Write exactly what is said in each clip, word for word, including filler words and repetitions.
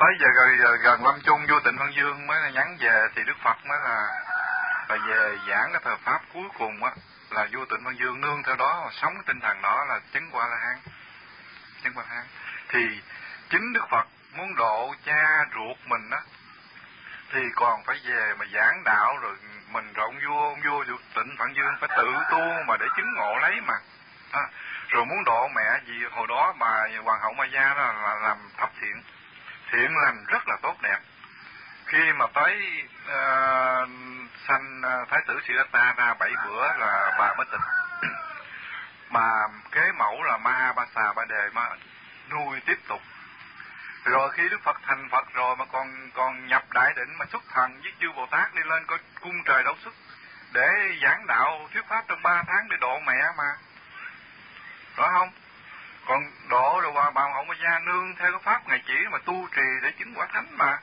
tới giờ, giờ gần lâm chung vô Tịnh Văn Dương mới là nhắn về, thì Đức Phật mới là là về giảng cái thời pháp cuối cùng á, là vô Tịnh Văn Dương nương theo đó, sống cái tinh thần đó là chứng quả La Hán, chứng quả La Hán. Thì chính Đức Phật muốn độ cha ruột mình á, thì còn phải về mà giảng đạo, rồi mình rồi ông vua ông vua Tịnh Văn Dương phải tự tu mà để chứng ngộ lấy mà. À, rồi muốn độ mẹ gì hồi đó bà Hoàng hậu Ma Gia đó là làm thập thiện, thiện lành rất là tốt đẹp. Khi mà tới uh, sanh uh, Thái tử Siddhartha ra bảy bữa là bà mới tịch. Mà kế mẫu là Ma Ba Xà Ba Đề mà nuôi tiếp tục. Rồi khi Đức Phật thành Phật rồi mà còn còn nhập đại định mà xuất thần với chư Bồ Tát đi lên coi cung trời đấu sức để giảng đạo thuyết pháp trong ba tháng để độ mẹ mà. Rõ không? Còn độ rồi bà bà Hậu Ma Gia nương theo cái pháp ngày chỉ mà tu trì để chứng quả thánh mà.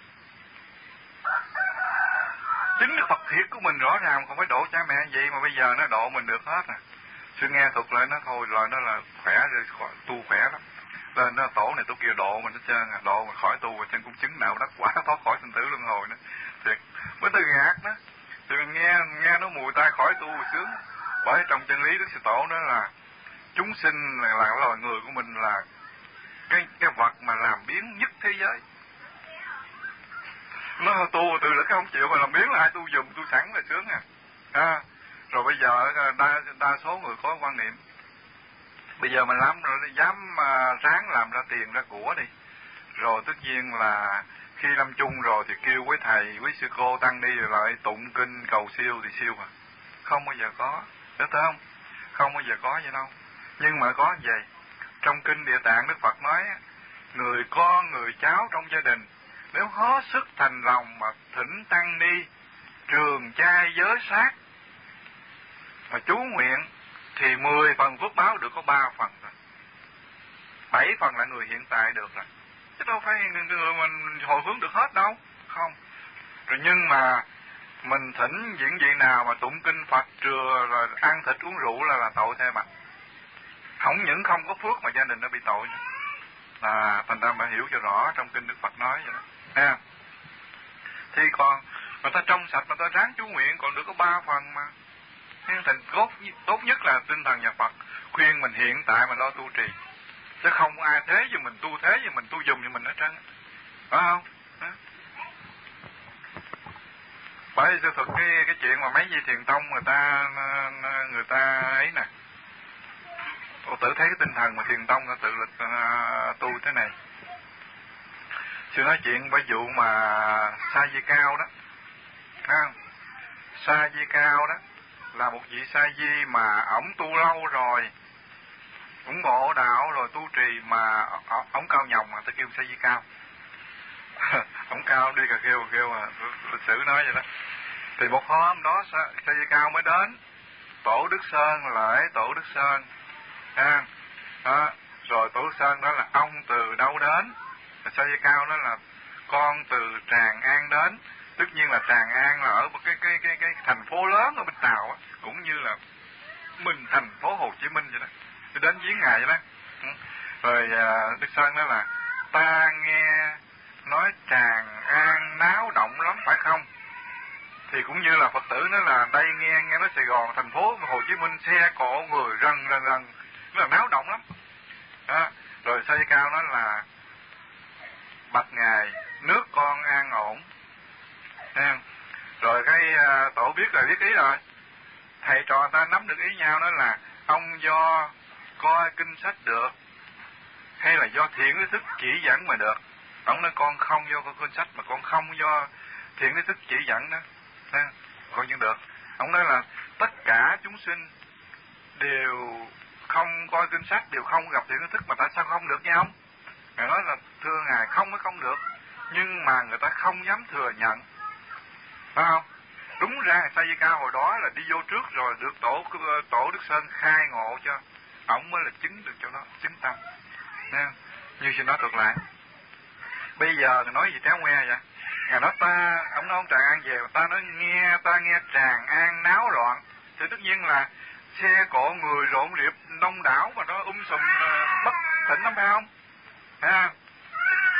Chính Đức Phật thiệt của mình rõ ràng không phải độ cha mẹ vậy mà bây giờ nó độ mình được hết à. Sư nghe thuật lại nó thôi rồi nó là khỏe rồi, tu khỏe lắm. Lên nó tổ này tổ kia độ mình hết trơn à, độ mà khỏi tu mà chân cũng chứng đạo đắc quả thoát khỏi sinh tử luân hồi nữa. Thiệt, mới từ gạt đó. Thì mình nghe nghe nó mùi tai khỏi tu mà sướng. Bởi trong chân lý Đức Sư Tổ đó là chúng sinh là, là loài người của mình là cái cái vật mà làm biến nhất thế giới. Nó tu từ lực không chịu mà làm biến là ai tu dùm tu sẵn là sướng à. À rồi bây giờ đa đa số người có quan niệm bây giờ mình làm rồi dám uh, ráng làm ra tiền ra của đi, rồi tất nhiên là khi lâm chung rồi thì kêu quý thầy quý sư cô tăng đi rồi lại tụng kinh cầu siêu thì siêu à, không bao giờ có, biết không? Không bao giờ có vậy đâu. Nhưng mà có vậy, trong kinh Địa Tạng Đức Phật nói người con người cháu trong gia đình nếu hết sức thành lòng mà thỉnh tăng ni trường trai giới sát mà chú nguyện thì mười phần phước báo được có ba phần rồi, bảy phần là người hiện tại được rồi, chứ đâu phải người mình hồi hướng được hết đâu, không. Rồi nhưng mà mình thỉnh diễn vị nào mà tụng kinh Phật trưa rồi ăn thịt uống rượu là là tội thêm mà, không những không có phước mà gia đình nó bị tội nữa. À, thành ra phải hiểu cho rõ trong kinh Đức Phật nói vậy đó. À, thì còn người ta trong sạch mà ta ráng chú nguyện còn được có ba phần mà. Nhưng thành tốt, tốt nhất là tinh thần nhà Phật khuyên mình hiện tại mình lo tu trì, chứ không ai thế cho mình tu thế cho mình tu dùng cho mình hết trơn, phải không? Đó. Bởi sư thuật cái cái chuyện mà mấy vị thiền tông người ta người ta ấy nè, tôi tự thấy cái tinh thần mà thiền tông tự lực uh, tu thế này. Sư nói chuyện bởi vụ mà Sa Di Cao đó, thấy không? Sa Di Cao đó là một vị sa di mà ổng tu lâu rồi, ủng ngộ đạo rồi tu trì mà ổng cao nhồng mà ta kêu Sa Di Cao. Ổng cao đi cà kêu kêu mà lịch sử nói vậy đó. Thì một hôm đó Sa, Sa Di Cao mới đến Tổ Đức Sơn lễ Tổ Đức Sơn. À, đó. Rồi Tổ Đức Sơn đó là ông từ đâu đến? Sa Di Cao đó là con từ Tràng An đến. Tất nhiên là Tràng An là ở một cái cái cái cái thành phố lớn ở bên Tàu á, cũng như là mình thành phố Hồ Chí Minh vậy đó. Tôi đến viếng ngài vậy đó. Rồi à, Đức Sơn đó là ta nghe nói Tràng An náo động lắm phải không? Thì cũng như là Phật tử nói là đây nghe nghe nói Sài Gòn thành phố Hồ Chí Minh xe cộ người rần rần rần, nó là náo động lắm. Đó. Rồi Sa Di Cao nói là bạch ngài nước con an ổn. À, rồi cái uh, tổ biết rồi biết ý rồi, thầy trò ta nắm được ý nhau đó là ông do coi kinh sách được hay là do thiện ý thức chỉ dẫn mà được. Ông nói con không do coi kinh sách mà con không do thiện ý thức chỉ dẫn đó, à, con vẫn được. Ông nói là tất cả chúng sinh đều không coi kinh sách, đều không gặp thiện ý thức mà tại sao không được nha ông? Ngài nói là thưa ngài không mới không được, nhưng mà người ta không dám thừa nhận. Phải không? Đúng ra Sa Di Cao hồi đó là đi vô trước rồi được tổ tổ Đức Sơn khai ngộ cho, ổng mới là chứng được chỗ đó, chứng tâm. Nha. Như xin nói thuật lại. Bây giờ nói gì tréo ngoe vậy? Ngài nói ta, ông nói ông Tràng An về, ta nói nghe ta nghe Tràng An náo loạn, thì tất nhiên là xe cộ người rộn rịp đông đảo mà nó um sùm bất thịnh lắm phải không? À,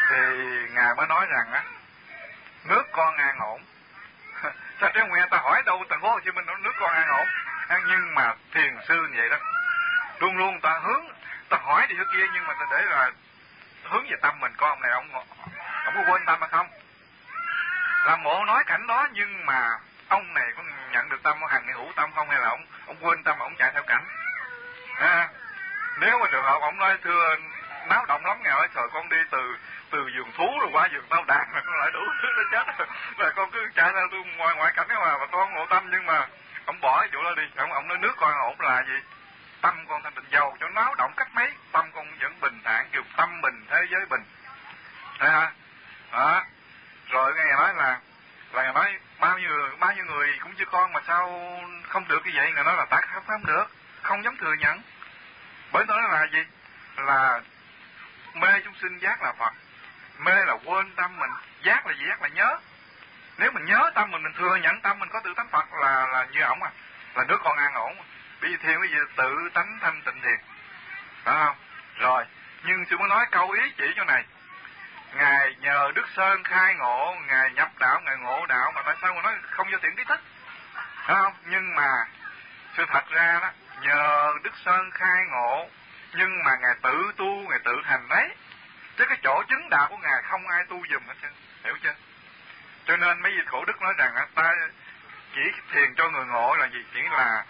thì Ngài mới nói rằng á, nước con an ổn. Sao Trí Nguyện ta hỏi đâu thành phố Hồ Chí Minh nước con an ổn, nhưng mà thiền sư như vậy đó, luôn luôn ta hướng, ta hỏi đi chỗ kia, nhưng mà ta để là hướng về tâm mình. Có ông này ông ông có quên tâm hay không? Làm bộ nói cảnh đó, nhưng mà ông này có nhận được tâm, có hằng hữu tâm không, hay là ông ông quên tâm mà ông chạy theo cảnh? À, nếu mà trường hợp ông nói thưa náo động lắm Ngài ơi, trời con đi từ từ vườn thú rồi qua vườn tao đàn, con lại đủ thứ nó chết rồi con cứ chạy ra tôi ngoài ngoại cảnh mà mà con ngộ tâm. Nhưng mà ông bỏ cái chỗ đó đi, ông ông nói nước con ổn là gì? Tâm con thanh tịnh, giàu cho náo động cách mấy, tâm con vẫn bình thản, kêu tâm bình thế giới bình. Thấy hả? Đó. Rồi Ngài nói là là Ngài nói bao nhiêu bao nhiêu người cũng chưa con mà sao không được như vậy? Ngài nói là ta không không được, không dám thừa nhận. Bởi nói là gì? Là mê chúng sinh, giác là Phật. Mê là quên tâm mình, giác là gì? Giác là nhớ. Nếu mình nhớ tâm mình, mình thừa nhận tâm mình có tự tánh Phật là là như ổng à, là đứa con an ổn. Bởi vì thiền cái gì? Tự tánh thanh tịnh thiền. Phải không? Rồi, nhưng sư muốn nói câu ý chỉ chỗ này. Ngài nhờ Đức Sơn khai ngộ, Ngài nhập đạo, Ngài ngộ đạo, mà tại sao mà nói không do tiện trí thức? Phải không? Nhưng mà sự thật ra đó, nhờ Đức Sơn khai ngộ, nhưng mà Ngài tự tu, Ngài tự thành đấy. Chứ cái chỗ chứng đạo của Ngài không ai tu giùm hết trơn, hiểu chưa? Cho nên mấy vị khổ đức nói rằng ta chỉ thiền cho người ngộ là gì? Chỉ là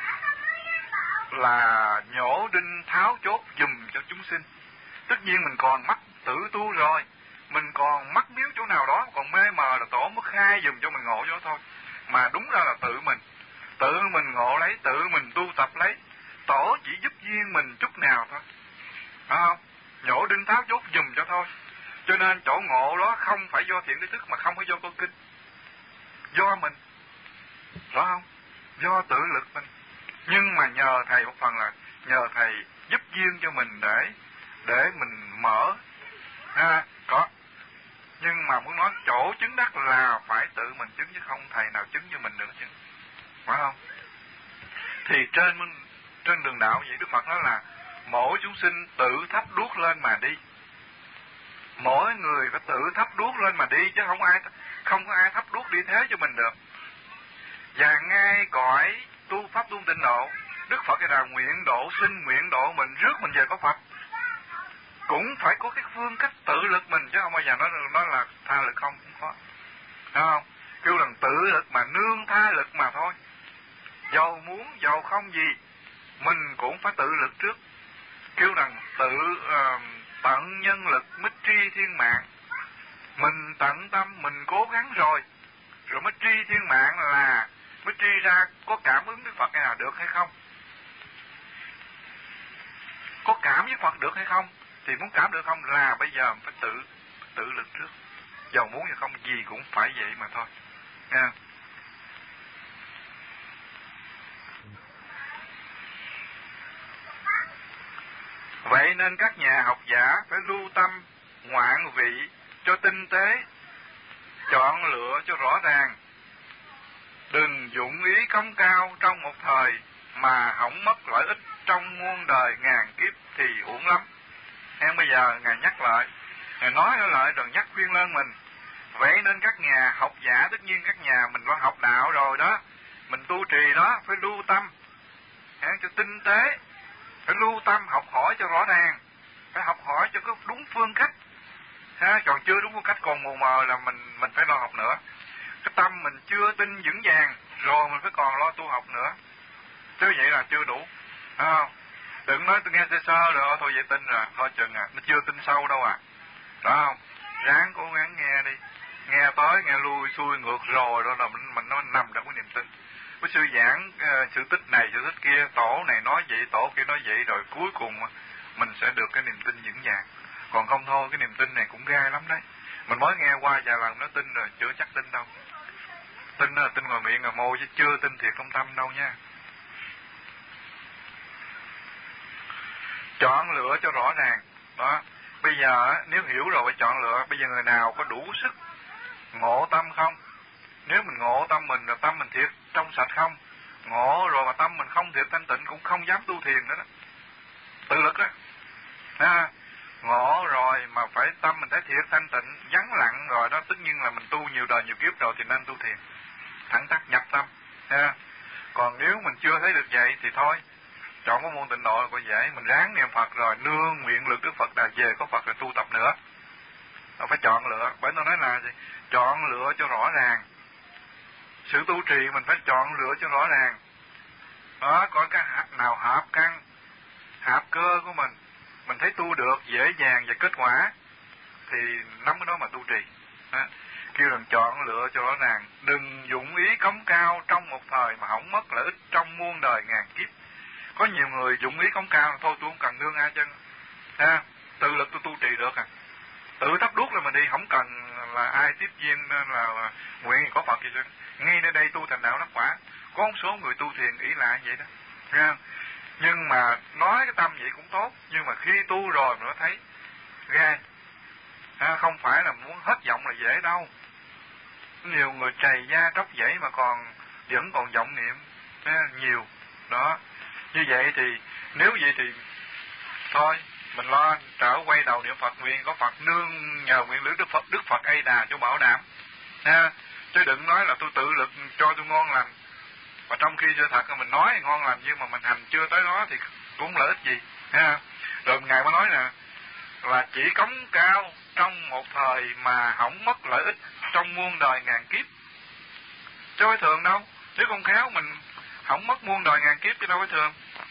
là nhổ đinh tháo chốt giùm cho chúng sinh. Tất nhiên mình còn mắc tự tu rồi, mình còn mắc miếu chỗ nào đó, còn mê mờ là tổ mới khai giùm cho mình ngộ cho thôi. Mà đúng ra là tự mình, tự mình ngộ lấy, tự mình tu tập lấy. Tổ chỉ giúp duyên mình chút nào thôi, phải không? Nhổ đinh tháo chốt giùm cho thôi. Cho nên chỗ ngộ đó không phải do thiện trí thức, mà không phải do câu kinh, do mình, rõ không? Do tự lực mình. Nhưng mà nhờ thầy một phần là nhờ thầy giúp duyên cho mình để để mình mở ha, có. Nhưng mà muốn nói chỗ chứng đắc là phải tự mình chứng, chứ không thầy nào chứng cho mình được chứ, phải không? Thì trên trên đường đạo vậy, Đức Phật nói là mỗi chúng sinh tự thắp đuốc lên mà đi. Mỗi người phải tự thắp đuốc lên mà đi, chứ không ai không có ai thắp đuốc đi thế cho mình được. Và ngay cõi tu pháp tu tịnh độ, Đức Phật là nguyện độ sinh, nguyện độ mình rước mình về có Phật, cũng phải có cái phương cách tự lực mình, chứ không bao giờ nói nói là tha lực không, cũng có, thấy không? Kêu rằng tự lực mà nương tha lực mà thôi. Dầu muốn dầu không gì, mình cũng phải tự lực trước. Kêu rằng tự uh, tận nhân lực mới tri thiên mạng. Mình tận tâm, mình cố gắng rồi, rồi mới tri thiên mạng là mới tri ra có cảm ứng với Phật hay là được hay không. Có cảm với Phật được hay không? Thì muốn cảm được không là bây giờ phải tự tự lực trước. Dầu muốn hay không gì cũng phải vậy mà thôi. Nha. Vậy nên các nhà học giả phải lưu tâm ngoạn vị cho tinh tế, chọn lựa cho rõ ràng, đừng dụng ý công cao trong một thời mà hỏng mất lợi ích trong muôn đời ngàn kiếp thì uổng lắm. Em bây giờ Ngài nhắc lại, Ngài nói lại rồi nhắc khuyên lên mình. Vậy nên các nhà học giả, tất nhiên các nhà mình có học đạo rồi đó, mình tu trì đó, phải lưu tâm cho tinh tế, phải lưu tâm học hỏi cho rõ ràng, phải học hỏi cho có đúng phương cách. Ha, còn chưa đúng phương cách còn mù mờ là mình mình phải lo học nữa. Cái tâm mình chưa tin vững vàng rồi mình phải còn lo tu học nữa. Chứ vậy là chưa đủ. Phải không? Đừng nói tôi nghe sơ sơ rồi thôi vậy tin rồi, thôi chừng à, nó chưa tin sâu đâu à. Phải không? Ráng cố gắng nghe đi. Nghe tới, nghe lui, xuôi ngược rồi đó là mình, mình nó nằm trong cái niềm tin. Cái sư giảng uh, sự tích này, sự tích kia, tổ này nói vậy, tổ kia nói vậy, rồi cuối cùng mình sẽ được cái niềm tin vững vàng. Còn không thôi, cái niềm tin này cũng gai lắm đấy. Mình mới nghe qua vài lần nó tin rồi, chưa chắc tin đâu. Tin là tin ngoài miệng là mô, chứ chưa tin thiệt trong tâm đâu nha. Chọn lựa cho rõ ràng. Đó. Bây giờ nếu hiểu rồi phải chọn lựa. Bây giờ người nào có đủ sức ngộ tâm không? Nếu mình ngộ tâm mình rồi tâm mình thiệt trong sạch không? Ngộ rồi mà tâm mình không thiệt thanh tịnh cũng không dám tu thiền nữa đó. Tự lực đó. À, ngộ rồi mà phải tâm mình thấy thiệt thanh tịnh, vắng lặng rồi đó, tất nhiên là mình tu nhiều đời nhiều kiếp rồi thì nên tu thiền, thẳng tắc nhập tâm. Ha. Còn nếu mình chưa thấy được vậy thì thôi, chọn cái môn tịnh độ là có dễ, mình ráng niệm Phật rồi nương nguyện lực Đức Phật đã về có Phật rồi tu tập nữa. Nó phải chọn lựa, bởi tôi nói là gì? Chọn lựa cho rõ ràng. Sự tu trì mình phải chọn lựa cho rõ ràng. Đó, có cái nào hợp căn, hợp cơ của mình, mình thấy tu được dễ dàng và kết quả thì nắm cái đó mà tu trì. Đó. Kêu rằng chọn lựa cho rõ ràng, đừng dụng ý cống cao trong một thời mà không mất lợi ích trong muôn đời ngàn kiếp. Có nhiều người dụng ý cống cao, thôi tôi không cần nương ai chân, ha, tự lực tôi tu trì được à, tự thắp đuốc là mình đi, không cần là ai tiếp viên là nguyện có Phật gì chứ. Ngay nơi đây tu thành đạo đắc quả, có một số người tu thiền ý lại vậy đó, ha. Nhưng mà nói cái tâm vậy cũng tốt, nhưng mà khi tu rồi mình mới thấy ghê, ha, không phải là muốn hết giọng là dễ đâu. Nhiều người trầy da tróc dãy mà còn vẫn còn vọng niệm, ha, nhiều đó. Như vậy thì nếu vậy thì thôi mình lo trở quay đầu niệm Phật, nguyện có Phật nương nhờ nguyện lực Đức Phật, Đức Phật A Đà cho bảo đảm, ha. Chứ đừng nói là tôi tự lực cho tôi ngon lành, và trong khi chưa thật là mình nói ngon lành nhưng mà mình hành chưa tới đó thì cũng lợi ích gì, ha. Rồi ngài mới nói nè là chỉ cống cao trong một thời mà không mất lợi ích trong muôn đời ngàn kiếp, chứ phải thường đâu. Nếu không khéo mình không mất muôn đời ngàn kiếp chứ đâu phải thường,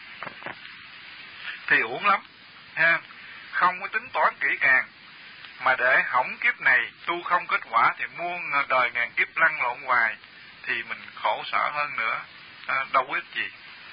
thì uổng lắm, ha. Không có tính toán kỹ càng mà để hỏng kiếp này tu không kết quả thì muôn đời ngàn kiếp lăn lộn hoài thì mình khổ sở hơn nữa, à, đâu có ích gì.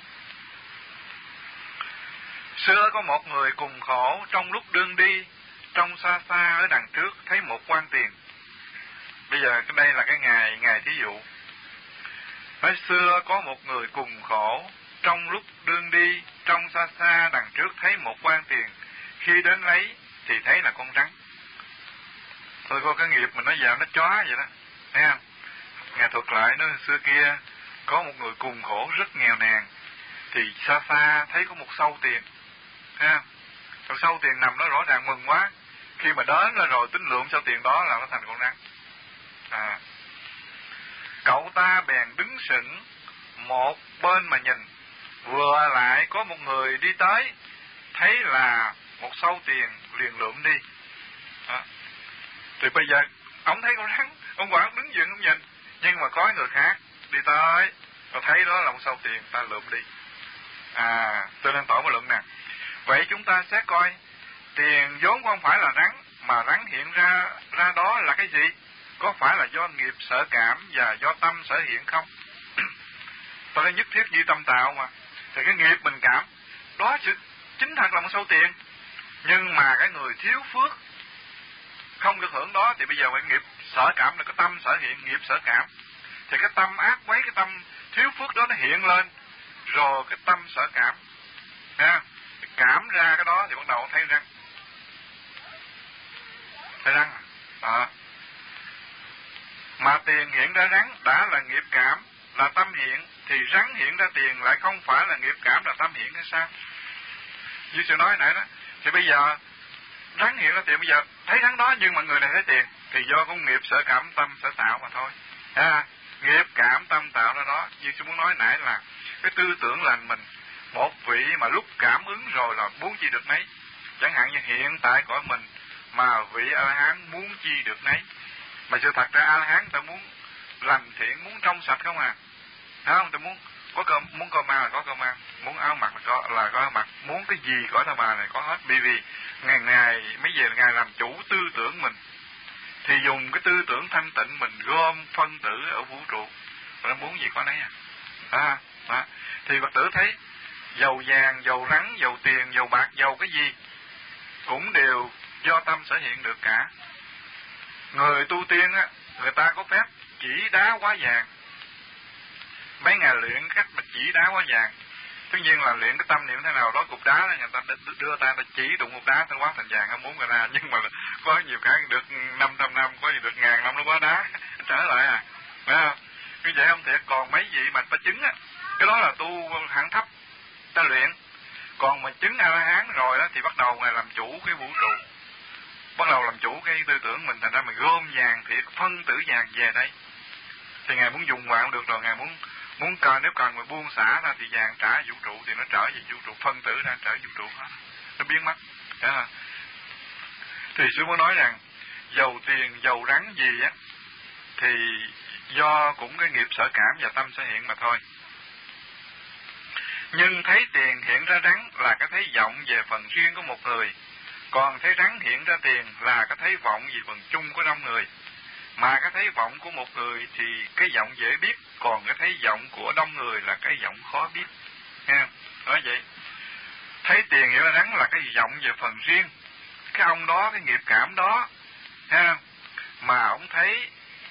Xưa có một người cùng khổ, trong lúc đương đi, trong xa xa ở đằng trước thấy một quan tiền. Bây giờ cái đây là cái ngày ngày thí dụ. Nói xưa có một người cùng khổ, trong lúc đương đi, trong xa xa đằng trước thấy một quan tiền. Khi đến lấy thì thấy là con rắn. Tôi có cái nghiệp mình nói giờ nó chó vậy đó, thấy không? Ngài thuật lại nó xưa kia có một người cùng khổ rất nghèo nàn, thì xa xa thấy có một sâu tiền, thấy không? Còn sâu tiền nằm đó rõ ràng mừng quá. Khi mà đến là rồi tính lượng sâu tiền đó là nó thành con rắn. À, cậu ta bèn đứng sững một bên mà nhìn. Vừa lại có một người đi tới, thấy là một sâu tiền liền lượm đi. À, thì bây giờ ông thấy con rắn, ông quản đứng dựng ông nhìn, nhưng mà có người khác đi tới, rồi thấy đó là một sâu tiền, ta lượm đi. À, tôi nên tỏ một luận nè. Vậy chúng ta sẽ coi tiền vốn không phải là rắn, mà rắn hiện ra ra đó là cái gì? Có phải là do nghiệp sở cảm và do tâm sở hiện không? Tôi nói nhất thiết duy tâm tạo mà. Thì cái nghiệp mình cảm đó chính thật là một sâu tiền, nhưng mà cái người thiếu phước không được hưởng đó, thì bây giờ cái nghiệp sở cảm là cái tâm sở hiện, nghiệp sở cảm, thì cái tâm ác quấy, cái tâm thiếu phước đó nó hiện lên, rồi cái tâm sở cảm, ha, cảm ra cái đó thì bắt đầu thấy răng, thấy răng à. Mà tiền hiện ra rắn đã là nghiệp cảm, là tâm hiện, thì rắn hiện ra tiền lại không phải là nghiệp cảm, là tâm hiện hay sao? Như sự nói nãy đó, thì bây giờ rắn hiện ra tiền, bây giờ thấy rắn đó nhưng mà người này thấy tiền, thì do con nghiệp sở cảm tâm sở tạo mà thôi, ha. Nghiệp cảm tâm tạo ra đó. Như tôi muốn nói nãy là cái tư tưởng lành mình, một vị mà lúc cảm ứng rồi là muốn chi được nấy. Chẳng hạn như hiện tại cõi mình mà vị A-la-hán muốn chi được nấy, mà sự thật ra A-la-hán ta muốn lành thiện, muốn trong sạch không à, thấy không? Ta muốn có cơm, muốn cơm ăn là có cơm ăn, muốn áo mặc là có là có áo mặc, muốn cái gì cõi ta bà này có hết. Bởi vì ngày ngày mấy về ngày làm chủ tư tưởng mình, thì dùng cái tư tưởng thanh tịnh mình gom phân tử ở vũ trụ, và nó muốn gì có nấy à. À, à. Thì Phật tử thấy dầu vàng, dầu rắn, dầu tiền, dầu bạc, dầu cái gì cũng đều do tâm sở hiện được cả. Người tu tiên á, người ta có phép chỉ đá hóa vàng. Mấy ngày luyện cách mà chỉ đá hóa vàng, tất nhiên là luyện cái tâm niệm thế nào đó, cục đá đó, người ta đưa ta, ta chỉ đụng cục đá nó hóa thành vàng không muốn người ta. Nhưng mà có nhiều cái được năm trăm năm, có gì được ngàn năm nó hóa đá trở lại à, phải không? Như vậy không thiệt. Còn mấy vị mà ta chứng á, cái đó là tu hạng thấp, ta luyện. Còn mà chứng A-la-hán rồi đó thì bắt đầu ngài làm chủ cái vũ trụ, bắt đầu làm chủ cái tư tưởng mình, thành ra mình gom vàng thiệt, phân tử vàng về đây. Thì Ngài muốn dùng vào cũng được rồi, Ngài muốn muốn cần nếu cần mà buông xả ra thì vàng trả vũ trụ thì nó trở về vũ trụ, phân tử ra trở vũ trụ hết, nó biến mất. Đó. Thì sư muốn nói rằng dầu tiền dầu rắn gì á thì do cũng cái nghiệp sở cảm và tâm sẽ hiện mà thôi. Nhưng thấy tiền hiện ra rắn là cái thấy vọng về phần riêng của một người, còn thấy rắn hiện ra tiền là cái thấy vọng về phần chung của đông người. Mà cái thấy vọng của một người thì cái vọng dễ biết, còn cái thấy vọng của đông người là cái vọng khó biết. Nghe nói vậy, thấy tiền hiện ra rắn là cái vọng về phần riêng, cái ông đó, cái nghiệp cảm đó, ha, mà ông thấy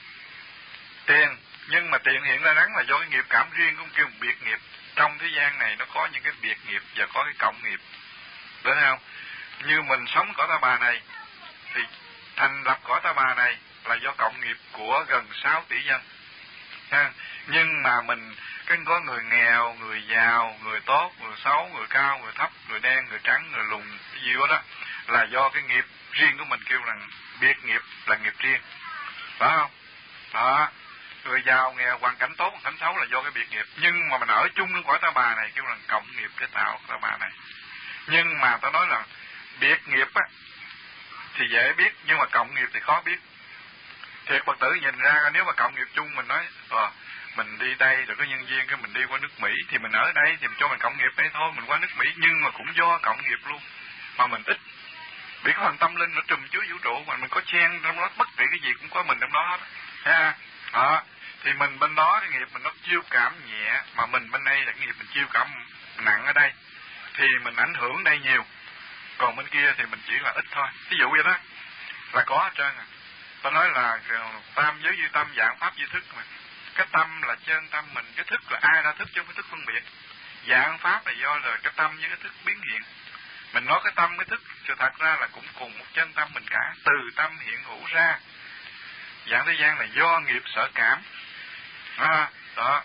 tiền, nhưng mà tiền hiện ra rắn là do cái nghiệp cảm riêng của ông kêu biệt nghiệp. Trong thế gian này nó có những cái biệt nghiệp và có cái cộng nghiệp, đúng không? Như mình sống cõi Ta Bà này thì thành lập cõi Ta Bà này là do cộng nghiệp của gần sáu tỷ dân, ha. Nhưng mà mình cái có người nghèo, người giàu, người tốt, người xấu, người cao, người thấp, người đen, người trắng, người lùn, cái gì đó là do cái nghiệp riêng của mình, kêu rằng biệt nghiệp là nghiệp riêng, phải không? Đó, người giàu nghèo, hoàn cảnh tốt, hoàn cảnh xấu là do cái biệt nghiệp. Nhưng mà mình ở chung trong cõi Ta Bà này kêu rằng cộng nghiệp để tạo Ta Bà này. Nhưng mà ta nói là biệt nghiệp á thì dễ biết, nhưng mà cộng nghiệp thì khó biết. Thiệt Phật tử nhìn ra nếu mà cộng nghiệp chung, mình nói à, mình đi đây rồi có nhân viên cái mình đi qua nước Mỹ thì mình ở đây thì mình cho mình cộng nghiệp đây thôi, mình qua nước Mỹ, nhưng mà cũng do cộng nghiệp luôn mà mình ít. Vì cái phần tâm linh nó trùm chứa vũ trụ mà mình có chen trong đó, bất kỳ cái gì cũng có mình trong đó hết, ha. Đó, thì mình bên đó cái nghiệp mình nó chiêu cảm nhẹ, mà mình bên đây là cái nghiệp mình chiêu cảm nặng ở đây, thì mình ảnh hưởng đây nhiều, còn bên kia thì mình chỉ là ít thôi. Ví dụ vậy đó là có hết trơn à. Ta nói là tam giới duy tâm, dạng pháp duy thức mà. Cái tâm là chân tâm mình, cái thức là ai ra thức chứ không có thức phân biệt. Dạng pháp là do là cái tâm với cái thức biến hiện. Mình nói cái tâm cái thức, sự thật ra là cũng cùng một chân tâm mình cả, từ tâm hiện hữu ra. Dạng thế gian là do nghiệp sở cảm. À, đó.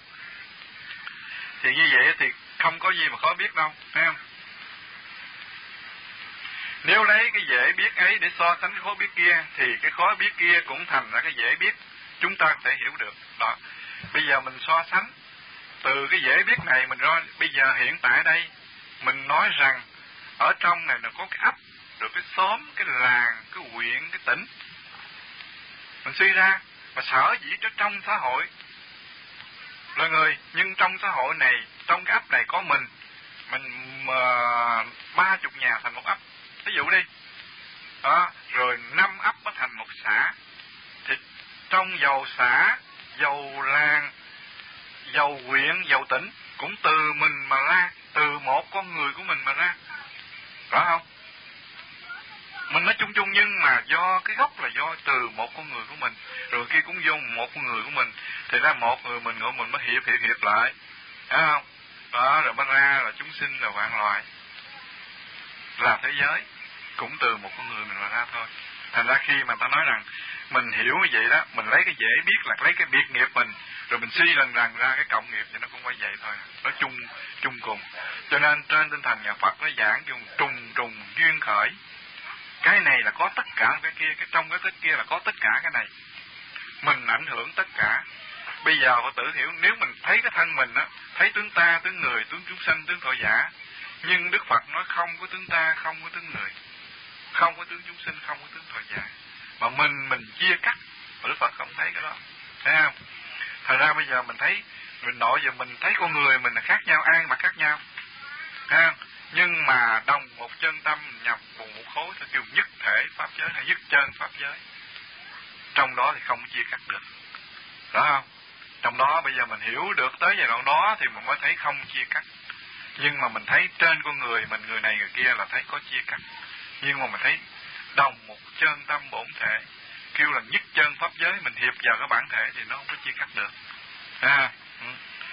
Thì như vậy thì không có gì mà khó biết đâu, thấy không? Nếu lấy cái dễ biết ấy để so sánh cái khó biết kia thì cái khó biết kia cũng thành ra cái dễ biết, chúng ta có thể hiểu được. Đó. Bây giờ mình so sánh từ cái dễ biết này, mình nói bây giờ hiện tại đây mình nói rằng ở trong này nó có cái ấp, rồi cái xóm, cái làng, cái huyện, cái tỉnh. Mình suy ra mà sở dĩ cho trong xã hội là người, nhưng trong xã hội này, trong cái ấp này có mình, mình ba chục nhà thành một ấp, ví dụ đi, đó, rồi năm ấp nó thành một xã, thì trong dầu xã, dầu làng, dầu huyện, dầu tỉnh cũng từ mình mà ra, từ một con người của mình mà ra, rõ không? Mình nói chung chung nhưng mà do cái gốc là do từ một con người của mình, rồi kia cũng vô một con người của mình, thì ra một người mình của mình mới hiệp hiệp hiệp lại, thấy không? Đó, rồi mới ra là chúng sinh là vạn loài, là thế giới cũng từ một con người mình mà ra thôi. Thành ra khi mà ta nói rằng mình hiểu như vậy đó, mình lấy cái dễ biết là lấy cái biệt nghiệp mình, rồi mình suy lần lần ra cái cộng nghiệp thì nó cũng phải vậy thôi, nó chung chung cùng. Cho nên trên tinh thần nhà Phật nó giảng dùng trùng trùng duyên khởi. Cái này là có tất cả cái kia, cái trong cái tích kia là có tất cả cái này. Mình ảnh hưởng tất cả. Bây giờ họ tự hiểu, nếu mình thấy cái thân mình á, thấy tướng ta, tướng người, tướng chúng sanh, tướng thọ giả, nhưng Đức Phật nói không có tướng ta, không có tướng người, không có tướng chúng sinh, không có tướng thọ giả, mà mình mình chia cắt, mà Đức Phật không thấy cái đó, thấy không? Thật ra bây giờ mình thấy, mình nội giờ mình thấy con người mình là khác nhau, ai mà khác nhau, thấy không? Nhưng mà đồng một chân tâm nhập cùng một khối, ta kêu nhất thể pháp giới hay nhất chân pháp giới. Trong đó thì không chia cắt được, rõ không? Trong đó bây giờ mình hiểu được tới giai đoạn đó thì mình mới thấy không chia cắt. Nhưng mà mình thấy trên con người mình, người này người kia là thấy có chia cắt. Nhưng mà mình thấy đồng một chân tâm bổn thể, kêu là nhất chân pháp giới, mình hiệp vào cái bản thể thì nó không có chia cắt được. À, ừ.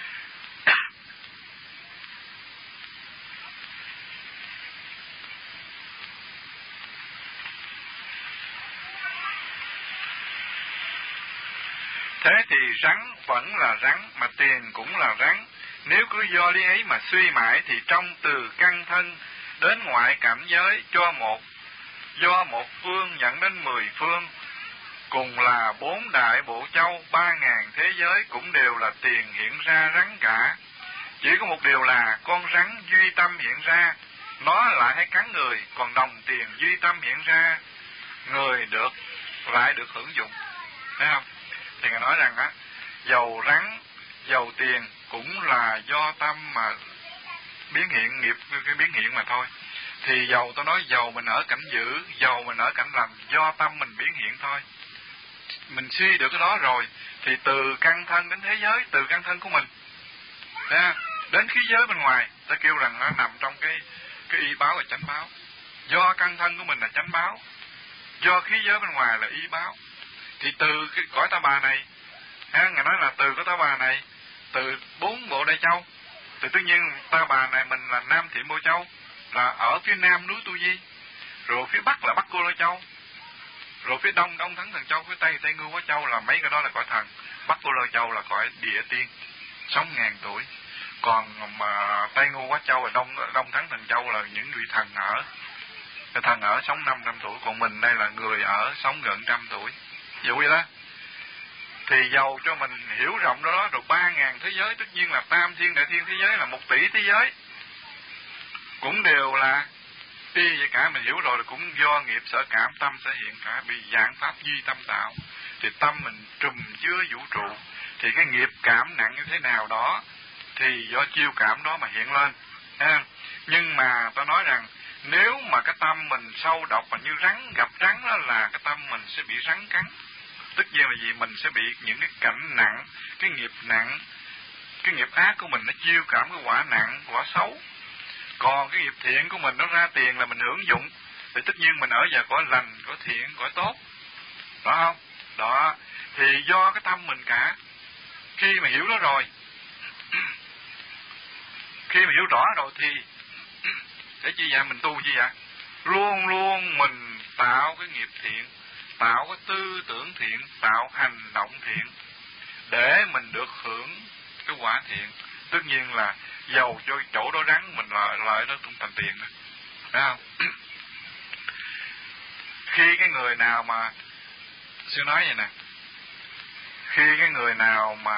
Thế thì rắn vẫn là rắn, mà tiền cũng là rắn. Nếu cứ do lý ấy mà suy mãi thì trong từ căn thân đến ngoại cảnh giới cho một do một phương dẫn đến mười phương, cùng là bốn đại bộ châu, ba ngàn thế giới cũng đều là tiền hiện ra rắn cả. Chỉ có một điều là con rắn duy tâm hiện ra, nó lại hay cắn người, còn đồng tiền duy tâm hiện ra, người được lại được hưởng dụng. Thấy không? Thì Ngài nói rằng á, dầu rắn, dầu tiền cũng là do tâm mà biến hiện, nghiệp cái biến hiện mà thôi. Thì dầu tôi nói dầu mình ở cảnh dữ, dầu mình ở cảnh lành, do tâm mình biến hiện thôi. Mình suy được cái đó rồi thì từ căn thân đến thế giới, từ căn thân của mình à, đến khí giới bên ngoài, ta kêu rằng nó nằm trong cái cái y báo và chánh báo. Do căn thân của mình là chánh báo, do khí giới bên ngoài là y báo. Thì từ cái cõi Ta Bà này, à, Ngài nói là từ cõi Ta Bà này, từ bốn bộ Đại Châu, thì tự nhiên Ta Bà này mình là Nam Thiểm Bộ Châu, là ở phía nam núi Tu Di, rồi phía bắc là Bắc Cô Lô Châu, rồi phía đông Đông Thắng Thần Châu, phía tây Tây Ngưu Quá Châu, là mấy cái đó là cõi thần. Bắc Cô Lô Châu là cõi địa tiên, sống ngàn tuổi. Còn mà Tây Ngưu Quá Châu và Đông Đông Thắng Thần Châu là những vị thần ở. Cái thần ở sống năm trăm tuổi, còn mình đây là người ở sống gần trăm tuổi. Dụ vậy đó. Thì dầu cho mình hiểu rộng đó, rồi ba ngàn thế giới, tất nhiên là tam thiên đại thiên thế giới là một tỷ thế giới, cũng đều là y vậy cả. Mình hiểu rồi là cũng do nghiệp sở cảm, tâm sẽ hiện cả, bị dạng pháp duy tâm tạo. Thì tâm mình trùm chứa vũ trụ, thì cái nghiệp cảm nặng như thế nào đó thì do chiêu cảm đó mà hiện lên à. Nhưng mà ta nói rằng nếu mà cái tâm mình sâu độc và như rắn gặp rắn, đó là cái tâm mình sẽ bị rắn cắn. Tất nhiên là gì? Mình sẽ bị những cái cảnh nặng, cái nghiệp nặng, cái nghiệp ác của mình nó chiêu cảm cái quả nặng, quả xấu. Còn cái nghiệp thiện của mình nó ra tiền là mình hưởng dụng, thì tất nhiên mình ở vào cõi lành, cõi thiện, cõi tốt. Đó không? Đó. Thì do cái tâm mình cả. Khi mà hiểu đó rồi, khi mà hiểu rõ rồi thì để chi vậy? Mình tu chi vậy? Luôn luôn mình tạo cái nghiệp thiện, tạo cái tư tưởng thiện, tạo hành động thiện, để mình được hưởng cái quả thiện. Tất nhiên là dầu cho chỗ đó rắn, mình lợi lợi đó cũng thành tiền đó. Thấy không? Khi cái người nào mà sư nói vậy nè, khi cái người nào mà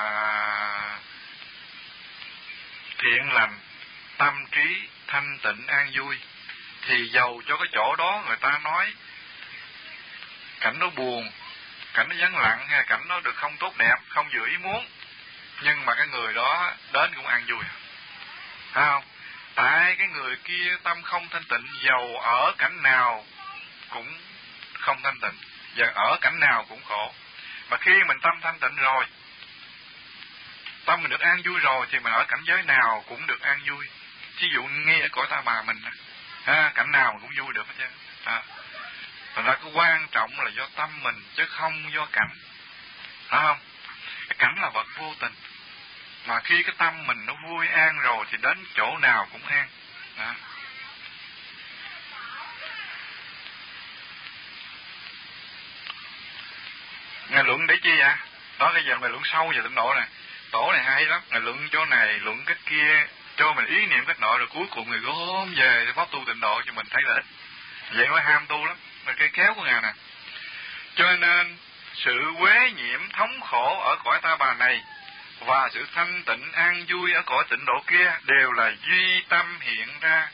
thiện lành, tâm trí thanh tịnh an vui, thì dầu cho cái chỗ đó người ta nói cảnh nó buồn, cảnh nó vắng lặng, hay cảnh nó được không tốt đẹp, không vừa ý muốn, nhưng mà cái người đó đến cũng an vui. Thấy không? Tại cái người kia tâm không thanh tịnh, dầu ở cảnh nào cũng không thanh tịnh, và ở cảnh nào cũng khổ. Mà khi mình tâm thanh tịnh rồi, tâm mình được an vui rồi, thì mình ở cảnh giới nào cũng được an vui. Ví dụ nghe ở cõi Ta Bà mình, ha, cảnh nào mình cũng vui được hết trơn. À. Thành ra cái quan trọng là do tâm mình, chứ không do cảnh. Phải không? Cái cảnh là vật vô tình. Mà khi cái tâm mình nó vui an rồi thì đến chỗ nào cũng an. Đó. Ngài luận để chi vậy? Đó, bây giờ ngài luận sâu về tịnh độ này. Tổ này hay lắm. Ngài luận chỗ này, luận cách kia, cho mình ý niệm cách nọ, rồi cuối cùng người gom về pháp tu tịnh độ cho mình thấy lợi ích. Vậy nó ham tu lắm. Là cái kéo của ngài nè. Cho nên sự quế nhiễm thống khổ ở cõi Ta Bà này và sự thanh tịnh an vui ở cõi tịnh độ kia đều là duy tâm hiện ra.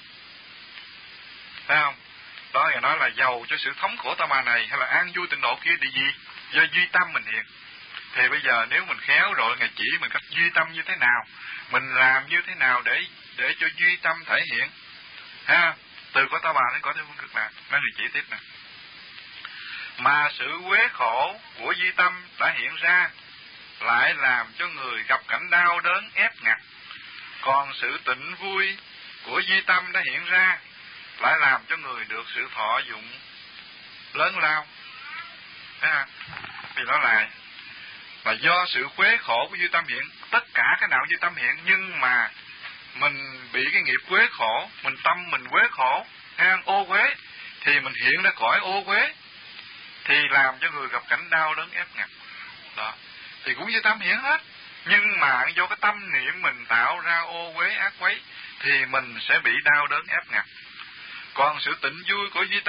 Thấy không? Đó là nói là giàu cho sự thống khổ Ta Bà này hay là an vui tịnh độ kia để gì? Do duy tâm mình hiện. Thì bây giờ nếu mình khéo rồi, Ngài chỉ mình cách duy tâm như thế nào, mình làm như thế nào để để cho duy tâm thể hiện. Ha? Từ cõi Ta Bà đến cõi Thế Phương Cực Lạc, nó người chỉ tiếp nè. Mà sự quế khổ của duy tâm đã hiện ra lại làm cho người gặp cảnh đau đớn ép ngặt. Còn sự tịnh vui của duy tâm đã hiện ra lại làm cho người được sự thọ dụng lớn lao. À, thì nó là là do sự quế khổ của duy tâm hiện. Tất cả cái nào duy tâm hiện, nhưng mà mình bị cái nghiệp quế khổ, mình tâm mình quế khổ, hay ô quế, thì mình hiện ra cõi ô quế, thì làm cho người gặp cảnh đau đớn ép ngặt. Đó, thì cũng duy tâm hiện hết. Nhưng mà do cái tâm niệm mình tạo ra ô quế ác quấy, thì mình sẽ bị đau đớn ép ngặt. Còn sự tịnh vui của duy tâm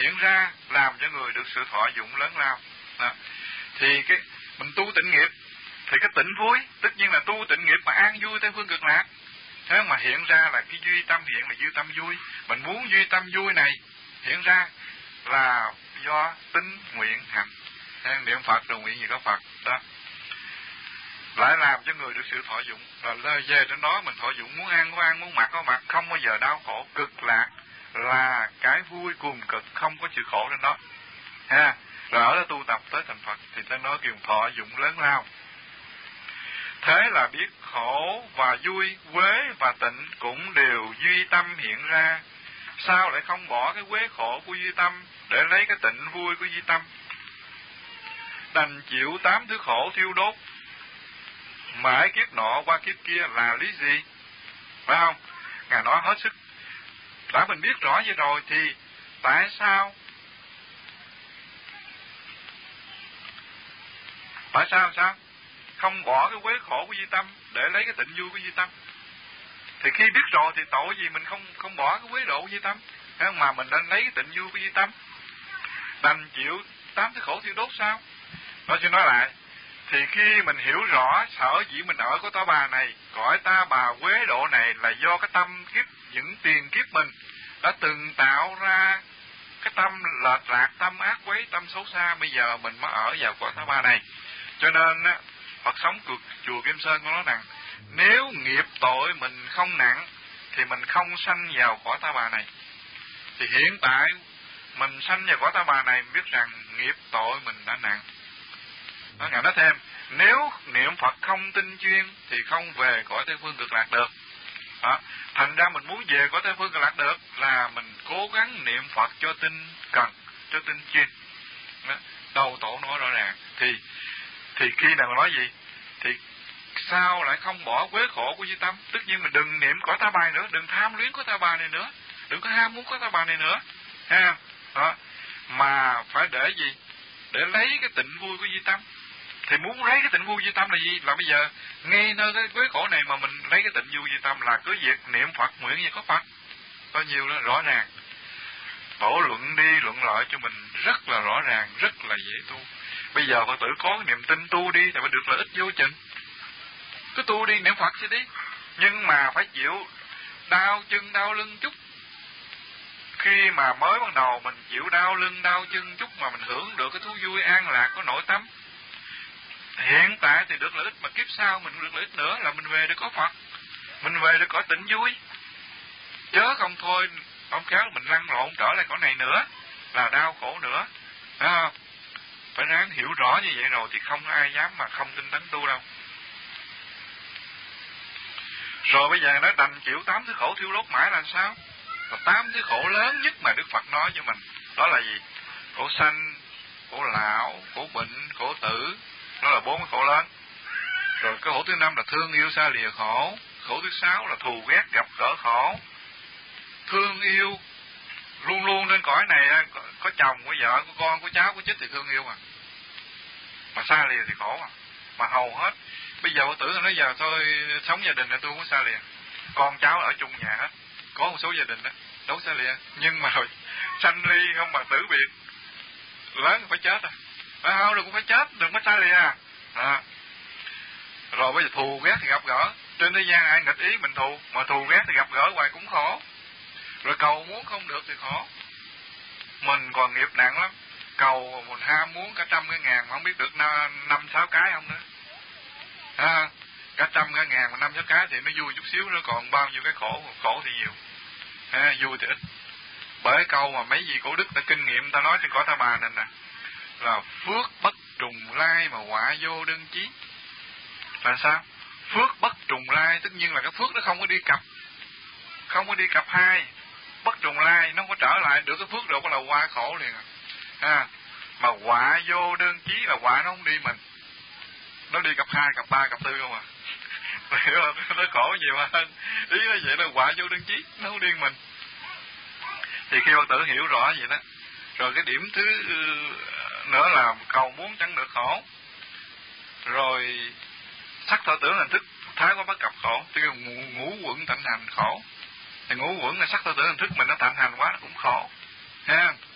hiện ra làm cho người được sự thọ dụng lớn lao. Đó. Thì cái mình tu tịnh nghiệp thì cái tịnh vui, tất nhiên là tu tịnh nghiệp mà an vui Tây phương cực lạc. Thế mà hiện ra là cái duy tâm hiện là duy tâm vui. Mình muốn duy tâm vui này hiện ra là do tín nguyện hành. Niệm Phật rồi nguyện gì có Phật đó. Lại làm cho người được sự thọ dụng. Là về trên đó mình thọ dụng, muốn ăn có ăn, muốn mặc có mặc, không bao giờ đau khổ. Cực lạc là cái vui cùng cực, không có chịu khổ trên đó. Ha. Rồi ở đó tu tập tới thành Phật thì ta nói kêu thọ dụng lớn lao. Thế là biết khổ và vui, quế và tịnh cũng đều duy tâm hiện ra. Sao lại không bỏ cái quế khổ của duy tâm để lấy cái tịnh vui của duy tâm? Đành chịu tám thứ khổ thiêu đốt mãi kiếp nọ qua kiếp kia là lý gì? Phải không? Ngài nói hết sức. Đã mình biết rõ vậy rồi thì tại sao Tại sao sao? Không bỏ cái quế khổ của duy tâm để lấy cái tịnh vui của duy tâm. Thì khi biết rồi thì tội gì mình không không bỏ cái quế độ của duy tâm, mà mình nên lấy cái tịnh vui của duy tâm. Đành chịu tám thứ khổ thiêu đốt sao? Nói cho nói lại, thì khi mình hiểu rõ sở dĩ mình ở cõi ta bà này, cõi ta bà quế độ này là do cái tâm kiếp những tiền kiếp mình đã từng tạo ra cái tâm lệch lạc, tâm ác quấy, tâm xấu xa, bây giờ mình mới ở vào cõi ta bà này. Cho nên á, Phật sống cực chùa Kim Sơn có nói rằng nếu nghiệp tội mình không nặng thì mình không sanh vào cõi ta bà này. Thì hiện tại mình sanh vào cõi ta bà này, biết rằng nghiệp tội mình đã nặng. Nó Ngài nói thêm, nếu niệm Phật không tinh chuyên thì không về cõi Tây phương cực lạc được. Đó. Thành ra mình muốn về cõi Tây phương cực lạc được là mình cố gắng niệm Phật cho tinh cần, cho tinh chuyên. Đó. Đầu tổ nói rõ ràng. Thì thì khi nào nói gì? Thì sao lại không bỏ quế khổ của duy tâm? Tất nhiên mình đừng niệm cõi ta bà nữa, đừng tham luyến cõi ta bà này nữa, đừng có ham muốn cõi ta bà này nữa, ha. Đó. Mà phải để gì? Để lấy cái tịnh vui của duy tâm. Thì muốn lấy cái tịnh vui duy tâm là gì? Là bây giờ ngay nơi cái quế khổ này mà mình lấy cái tịnh vui duy tâm là cứ việc niệm Phật nguyện gì có Phật. Có nhiều đó rõ ràng. Tổ luận đi luận lại cho mình rất là rõ ràng, rất là dễ tu. Bây giờ Phật tử có cái niềm tin tu đi thì phải được lợi ích vô chừng. Cứ tu đi niệm Phật chứ đi. Nhưng mà phải chịu đau chân đau lưng chút. Khi mà mới ban đầu mình chịu đau lưng đau chân chút mà mình hưởng được cái thú vui an lạc có nội tâm. Hiện tại thì được lợi ích, mà kiếp sau mình được lợi ích nữa là mình về để có Phật, mình về để có tịnh vui. Chớ không thôi ông kéo mình lăn lộn trở lại cõi này nữa là đau khổ nữa. À, phải ráng hiểu rõ như vậy rồi thì không ai dám mà không tinh tấn tu đâu. Rồi bây giờ nó đành chịu tám thứ khổ thiêu đốt mãi là sao? Và tám thứ khổ lớn nhất mà Đức Phật nói cho mình đó là gì? Khổ sanh, khổ lão, khổ bệnh, khổ tử. Đó là bốn cái khổ lớn. Rồi cái khổ thứ năm là thương yêu xa lìa khổ. Khổ thứ sáu là thù ghét gặp gỡ khổ. Thương yêu luôn luôn trên cõi này có, có chồng, có vợ, có con, có cháu, có chết thì thương yêu à. Mà xa lìa thì khổ à. Mà hầu hết bây giờ tử nói giờ thôi sống gia đình là tôi không có xa lìa. Con cháu ở chung nhà hết. Có một số gia đình đó đâu xa lìa. Nhưng mà rồi sanh ly không bằng tử biệt. Lớn phải chết à. Phải không? Đừng cũng phải chết, đừng có xa lìa à. À. Rồi bây giờ thù ghét thì gặp gỡ. Trên thế gian ai nghịch ý mình thù, mà thù ghét thì gặp gỡ hoài cũng khổ. Rồi cầu muốn không được thì khổ. Mình còn nghiệp nặng lắm. Cầu mình ham muốn cả trăm cái ngàn mà không biết được năm sáu cái không nữa. À, cả trăm cái ngàn mà năm sáu cái thì nó vui chút xíu, nó còn bao nhiêu cái khổ, khổ thì nhiều. À, vui thì ít. Bởi câu mà mấy vị cổ đức đã kinh nghiệm ta nói trên cõi ta bà này nè, là phước bất trùng lai mà họa vô đơn chí. Là sao? Phước bất trùng lai, tất nhiên là cái phước nó không có đi cặp, không có đi cặp hai. Bất trùng lai nó không có trở lại được cái phước độ, có là qua khổ liền à. À, mà họa vô đơn chí là họa nó không đi mình, nó đi cặp hai, cặp ba, cặp tư không à. Nó khổ nhiều hơn. Ý là vậy, là họa vô đơn chí, nó không đi mình. Thì khi Phật tử hiểu rõ vậy đó. Rồi cái điểm thứ nữa là cầu muốn chẳng được khổ. Rồi sắc thọ tưởng hình thức thái quá bất cập khổ. Tức là ngũ, ngũ quẩn tận hành khổ. Thì ngũ quẩn là sắc thọ tưởng hình thức mình nó tận hành quá nó cũng khổ. Ha.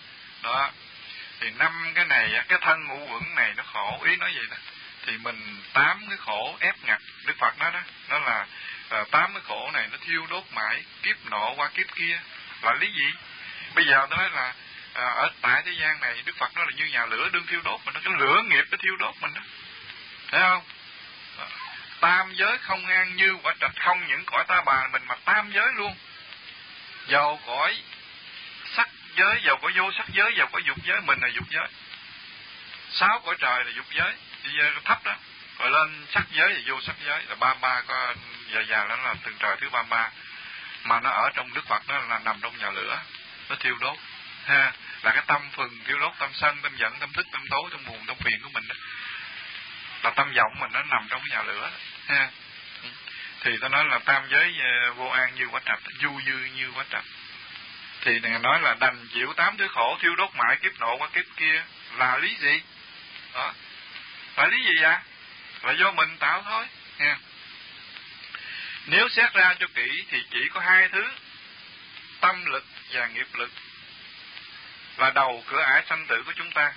đó. Thì năm cái này, cái thân ngũ uẩn này nó khổ, ý nói vậy đó. Thì mình tám cái khổ ép ngặt, Đức Phật nói đó, nó là uh, tám cái khổ này nó thiêu đốt mãi, kiếp nọ qua kiếp kia. Là lý gì? Bây giờ tôi nói là uh, ở tại thế gian này, Đức Phật nói là như nhà lửa đương thiêu đốt mình đó, cái lửa nghiệp nó thiêu đốt mình đó. Thấy không? Đó. Tam giới không ngang như quả trạch, không những cõi ta bà mình mà tam giới luôn. Dầu cõi sắc giới, dầu có vô sắc giới, dầu có dục giới, mình là dục giới. Sáu cõi trời là dục giới, thì thấp đó. Rồi lên sắc giới và vô sắc giới là ba ba, có già già đó là từng trời thứ ba ba. Mà nó ở trong Đức Phật nó là nằm trong nhà lửa, nó thiêu đốt. Ha, là cái tâm phần thiêu đốt, tâm sân, tâm giận, tâm thích, tâm tối, tâm buồn, tâm phiền của mình đó. Là tâm vọng mình nó nằm trong cái nhà lửa. Ha. Thì ta nói là tam giới vô an như quả trạch, du dư như quả trạch. Thì Ngài nói là đành chịu tám thứ khổ thiêu đốt mãi kiếp nọ qua kiếp kia là lý gì? Đó. Là lý gì vậy? Là do mình tạo thôi. Nha. Nếu xét ra cho kỹ thì chỉ có hai thứ, tâm lực và nghiệp lực, là đầu cửa ải sanh tử của chúng ta.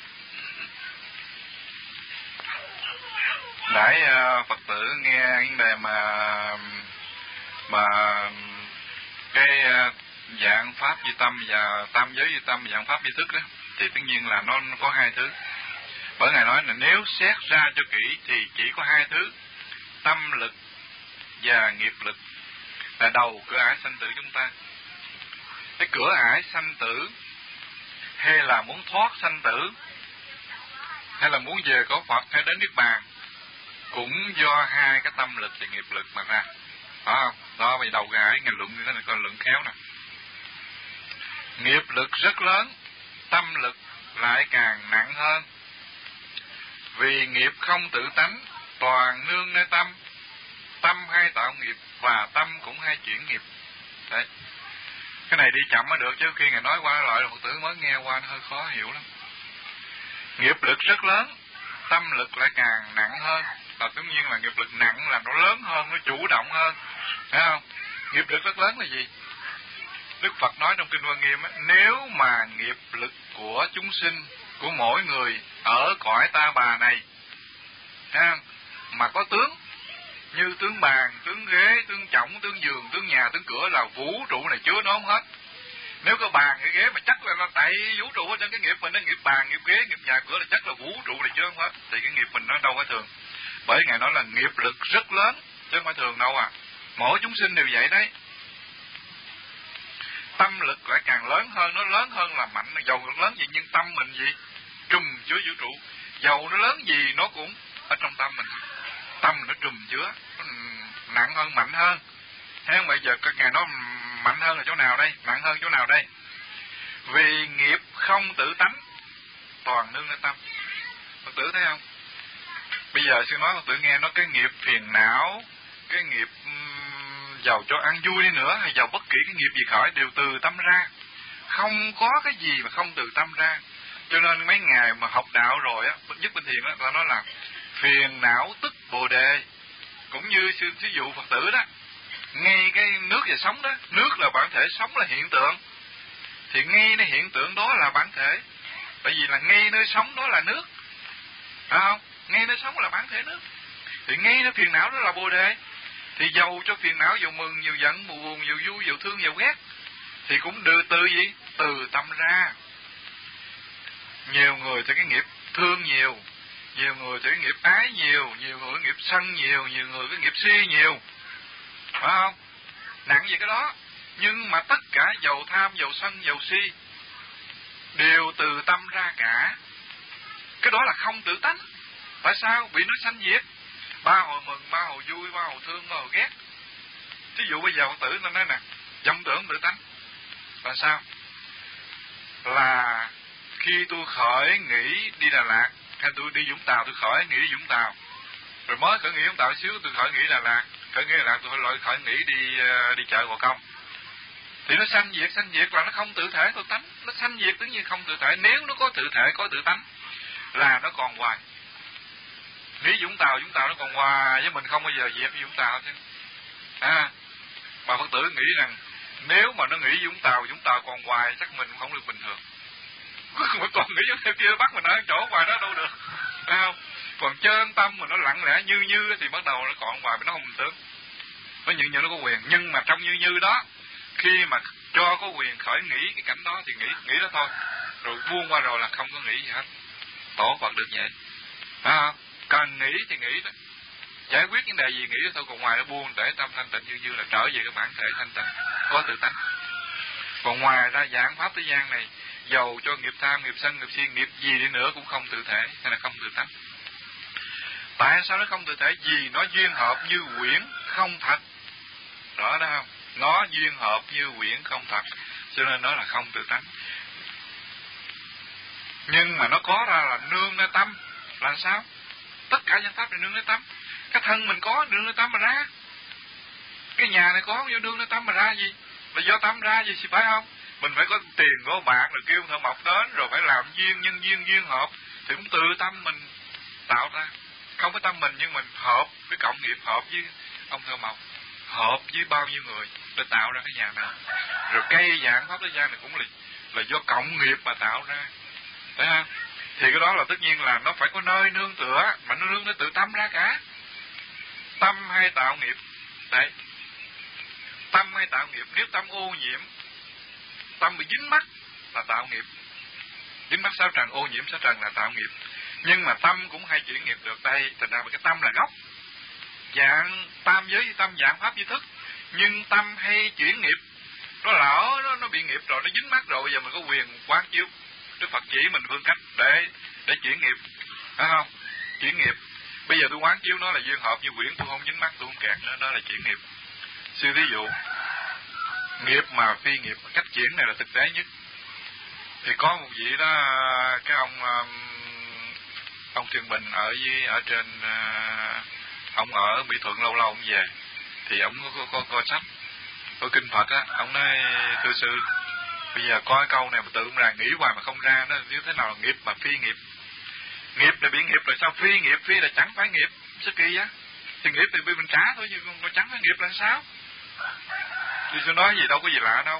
Để uh, Phật tử nghe cái đề mà mà cái uh, dạng pháp duy tâm và tam giới duy tâm, dạng pháp duy thức đó, thì tất nhiên là nó, nó có hai thứ. Bởi Ngài nói là nếu xét ra cho kỹ thì chỉ có hai thứ, tâm lực và nghiệp lực, là đầu cửa ải sanh tử chúng ta. Cái cửa ải sanh tử, hay là muốn thoát sanh tử, hay là muốn về có Phật, hay đến Niết Bàn, cũng do hai cái tâm lực và nghiệp lực mà ra. Đó không? Đó, vì đầu ải Ngài luận như thế này, coi luận khéo nè. Nghiệp lực rất lớn, tâm lực lại càng nặng hơn. Vì nghiệp không tự tánh, toàn nương nơi tâm. Tâm hay tạo nghiệp và tâm cũng hay chuyển nghiệp. Đấy. Cái này đi chậm mới được, chứ khi Ngài nói qua loại là Phật tử mới nghe qua nó hơi khó hiểu lắm. Nghiệp lực rất lớn, tâm lực lại càng nặng hơn. Và tất nhiên là nghiệp lực nặng là nó lớn hơn, nó chủ động hơn. Thấy không? Nghiệp lực rất lớn là gì? Đức Phật nói trong Kinh Hoa Nghiêm á, nếu mà nghiệp lực của chúng sinh, của mỗi người ở cõi ta bà này, ha, mà có tướng như tướng bàn, tướng ghế, tướng chõng, tướng giường, tướng nhà, tướng cửa, là vũ trụ này chứa nó không hết. Nếu có bàn cái ghế mà chắc là nó tại vũ trụ hết, cái nghiệp mình nó nghiệp bàn, nghiệp ghế, nghiệp nhà cửa là chắc là vũ trụ này chứa không hết, thì cái nghiệp mình nó đâu có thường. Bởi Ngài nói là nghiệp lực rất lớn, chứ không phải thường đâu à. Mỗi chúng sinh đều vậy đấy. Tâm lực lại càng lớn hơn, nó lớn hơn là mạnh, dầu nó lớn gì nhưng tâm mình gì? Trùm chứa vũ trụ. Dầu nó lớn gì nó cũng ở trong tâm mình. Tâm nó trùm chứa, nó nặng hơn, mạnh hơn. Thế bây giờ các ngài nói mạnh hơn là chỗ nào đây? Nặng hơn chỗ nào đây? Vì nghiệp không tự tánh, toàn nương nơi tâm. Phật tử thấy không? Bây giờ sư nói Phật tử nghe, nó cái nghiệp phiền não, cái nghiệp giàu cho ăn vui đi nữa, hay giàu bất kỳ cái nghiệp gì khỏi đều từ tâm ra. Không có cái gì mà không từ tâm ra. Cho nên mấy ngày mà học đạo rồi á, nhất bên thiền á, ta nói là phiền não tức bồ đề. Cũng như sư thí dụ Phật tử đó, ngay cái nước và sống đó, nước là bản thể, sống là hiện tượng, thì ngay nơi hiện tượng đó là bản thể. Bởi vì là ngay nơi sống đó là nước, phải không? Ngay nơi sống là bản thể nước. Thì ngay nơi phiền não đó là bồ đề. Thì dầu cho phiền não, dầu mừng, dầu giận, dầu buồn, dầu vui, dầu thương, dầu ghét, thì cũng từ từ gì? Từ tâm ra. Nhiều người thì cái nghiệp thương nhiều, nhiều người thì cái nghiệp ái nhiều, nhiều người cái nghiệp sân nhiều, nhiều người cái nghiệp si nhiều, phải không? Nặng về cái đó. Nhưng mà tất cả dầu tham, dầu sân, dầu si đều từ tâm ra cả. Cái đó là không tự tánh. Tại sao? Vì nó sanh diệt. Ba hồi mừng, ba hồi vui, ba hồi thương, ba hồi ghét. Ví dụ bây giờ Phật tử nó nói nè, vọng tưởng tự tánh. Là sao? Là khi tôi khởi nghĩ đi Đà Lạt, hay tôi đi Vũng Tàu, tôi khởi nghĩ đi Vũng Tàu. Rồi mới khởi nghĩ Vũng Tàu xíu, tôi khởi nghĩ Đà Lạt. Khởi nghĩ Đà Lạt, tôi lại khởi nghĩ đi đi chợ Gò Công. Thì nó sanh diệt, sanh diệt là nó không tự thể tự tánh. Nó sanh diệt tất nhiên không tự thể. Nếu nó có tự thể, có tự tánh, là nó còn hoài. Nghĩ Vũng Tàu, Vũng Tàu nó còn hoài, với mình không bao giờ dẹp Vũng Tàu chứ. À, mà Phật tử nghĩ rằng nếu mà nó nghĩ Vũng Tàu, Vũng Tàu còn hoài, chắc mình không được bình thường. mà còn nghĩ theo kia bắt mình ở chỗ ngoài đó đâu được, phải không? Còn chân tâm mà nó lặng lẽ như như thì bắt đầu nó còn ngoài nó không tướng, nó như như nó có quyền. Nhưng mà trong như như đó, khi mà cho có quyền khởi nghĩ cái cảnh đó thì nghĩ nghĩ đó thôi, rồi buông qua rồi là không có nghĩ gì hết. Tổ Phật được vậy, phải không? Cần nghĩ thì nghĩ đó, giải quyết vấn đề gì nghĩ đó thôi, còn ngoài nó buông để tâm thanh tịnh như như là trở về cái bản thể thanh tịnh có tự tánh. Còn ngoài ra giảng pháp thế gian này, dầu cho nghiệp tham, nghiệp sân, nghiệp si, nghiệp gì đi nữa cũng không tự thể hay là không tự tánh. Tại sao nó không tự thể? Vì nó duyên hợp như quyển không thật. Rõ đó không? Nó duyên hợp như quyển không thật, cho nên nó là không tự tánh. Nhưng mà nó có ra là nương nơi tâm. Là sao? Tất cả nhân pháp là nương nơi tâm. Cái thân mình có nương nơi tâm mà ra. Cái nhà này có vô nương nơi tâm mà ra gì? Là do tâm ra gì thì phải không? Mình phải có tiền, có bạc, rồi kêu Thợ Mộc đến, rồi phải làm duyên, nhân duyên, duyên hợp, thì cũng tự tâm mình tạo ra. Không có tâm mình, nhưng mình hợp với cộng nghiệp, hợp với ông Thợ Mộc, hợp với bao nhiêu người để tạo ra cái nhà này. Rồi cây dạng pháp thế gian này cũng là, là do cộng nghiệp mà tạo ra. Thấy không? Thì cái đó là tất nhiên là nó phải có nơi nương tựa, mà nó nương nó tự tâm ra cả. Tâm hay tạo nghiệp? Đấy. Tâm hay tạo nghiệp? Nếu tâm ô nhiễm, tâm bị dính mắc là tạo nghiệp. Dính mắc sáu trần, ô nhiễm sáu trần là tạo nghiệp. Nhưng mà tâm cũng hay chuyển nghiệp được. Đây, thành ra cái tâm là gốc. Dạng tam giới tâm dạng pháp duy thức. Nhưng tâm hay chuyển nghiệp. Nó lỡ, nó, nó bị nghiệp rồi, nó dính mắc rồi, bây giờ mình có quyền quán chiếu. Đức Phật chỉ mình phương cách để để chuyển nghiệp. Phải không? Chuyển nghiệp. Bây giờ tôi quán chiếu nó là duyên hợp như quyển, tôi không dính mắc, tôi không kẹt nữa, đó là chuyển nghiệp. Sư ví dụ, nghiệp mà phi nghiệp, cách chuyển này là thực tế nhất. Thì có một vị đó, cái ông ông Trương Bình ở với ở trên, ông ở Mỹ Thuận, lâu lâu ông về thì ông có có, có sách có kinh Phật á, ông nói thưa sư, bây giờ có cái câu này mà tự ông ra nghĩ hoài mà không ra, nó như thế nào là nghiệp mà phi nghiệp. Nghiệp là bị nghiệp rồi sao phi nghiệp? Phi là chẳng phải nghiệp, sao kỳ á? Thì nghiệp thì bị mình trả thôi, nhưng mà chẳng phải nghiệp là sao? Thì tôi nói gì đâu có gì lạ đâu.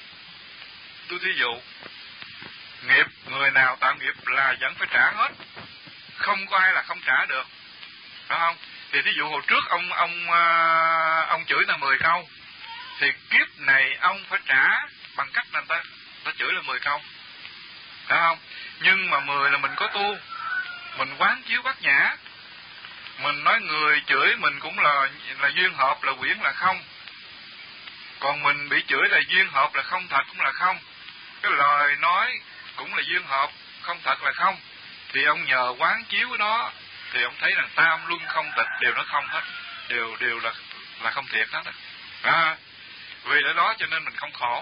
Tôi thí dụ, nghiệp, người nào tạo nghiệp là vẫn phải trả hết, không có ai là không trả được, phải không? Thì thí dụ hồi trước ông ông ông chửi ta mười câu, thì kiếp này ông phải trả bằng cách là ta ta chửi là mười câu, phải không? Nhưng mà mười là mình có tu, mình quán chiếu bát nhã, mình nói người chửi mình cũng là là duyên hợp, là quyển là không. Còn mình bị chửi là duyên hợp, là không thật cũng là không. Cái lời nói cũng là duyên hợp, không thật là không. Thì ông nhờ quán chiếu đó thì ông thấy rằng tam luân không tịch đều nó không hết, đều đều là là không thiệt hết. À, vì lẽ đó cho nên mình không khổ.